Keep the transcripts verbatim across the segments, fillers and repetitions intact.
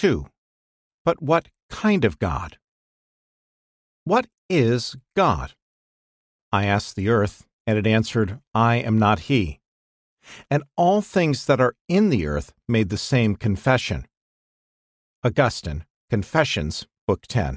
two. But what kind of God? What is God? I asked the earth, and it answered, I am not he. And all things that are in the earth made the same confession. Augustine, Confessions, Book ten.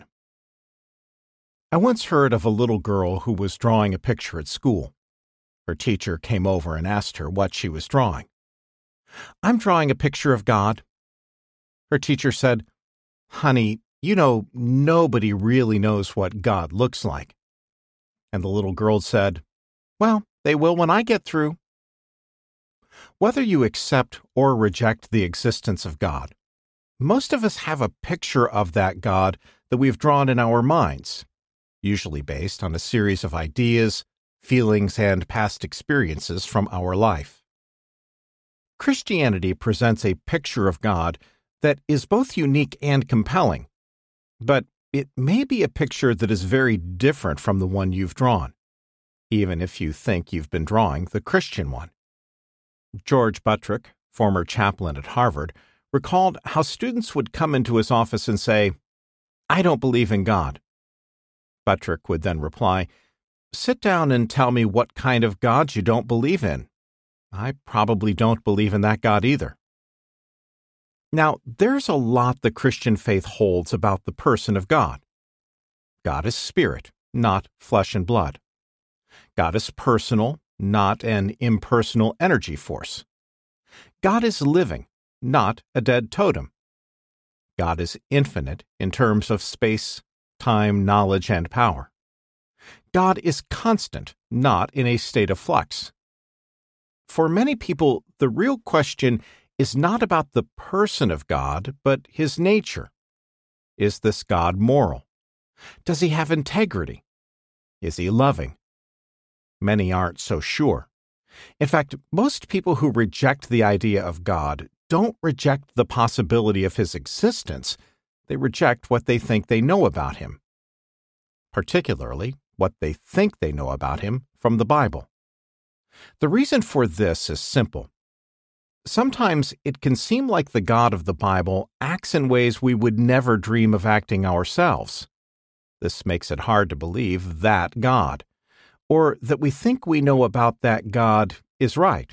I once heard of a little girl who was drawing a picture at school. Her teacher came over and asked her what she was drawing. I'm drawing a picture of God. Her teacher said, Honey, you know nobody really knows what God looks like. And the little girl said, Well, they will when I get through. Whether you accept or reject the existence of God, most of us have a picture of that God that we've drawn in our minds, usually based on a series of ideas, feelings, and past experiences from our life. Christianity presents a picture of God that is both unique and compelling, but it may be a picture that is very different from the one you've drawn, even if you think you've been drawing the Christian one. George Buttrick, former chaplain at Harvard, recalled how students would come into his office and say, I don't believe in God. Buttrick would then reply, Sit down and tell me what kind of God you don't believe in. I probably don't believe in that God either. Now, there's a lot the Christian faith holds about the person of God. God is spirit, not flesh and blood. God is personal, not an impersonal energy force. God is living, not a dead totem. God is infinite in terms of space, time, knowledge, and power. God is constant, not in a state of flux. For many people, the real question is not about the person of God, but his nature. Is this God moral? Does he have integrity? Is he loving? Many aren't so sure. In fact, most people who reject the idea of God don't reject the possibility of his existence. They reject what they think they know about him, particularly what they think they know about him from the Bible. The reason for this is simple. Sometimes it can seem like the God of the Bible acts in ways we would never dream of acting ourselves. This makes it hard to believe that God, or that we think we know about that God, is right.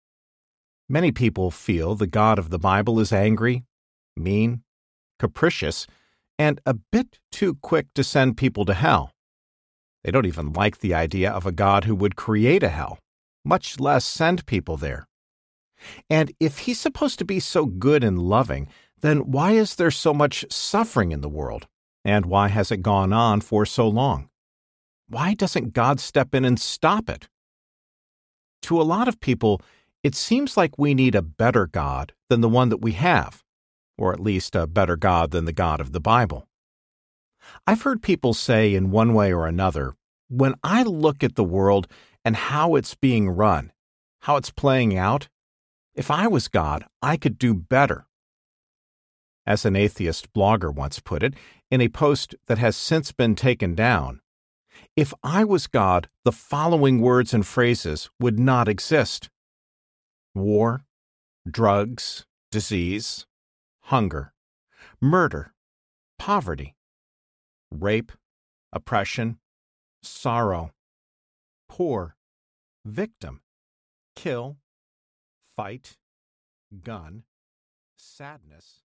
Many people feel the God of the Bible is angry, mean, capricious, and a bit too quick to send people to hell. They don't even like the idea of a God who would create a hell, much less send people there. And if he's supposed to be so good and loving, then why is there so much suffering in the world? And why has it gone on for so long? Why doesn't God step in and stop it? To a lot of people, it seems like we need a better God than the one that we have, or at least a better God than the God of the Bible. I've heard people say in one way or another, when I look at the world and how it's being run, how it's playing out, if I was God, I could do better. As an atheist blogger once put it, in a post that has since been taken down, if I was God, the following words and phrases would not exist. War, drugs, disease, hunger, murder, poverty, rape, oppression, sorrow, poor, victim, kill, fight, gun, sadness,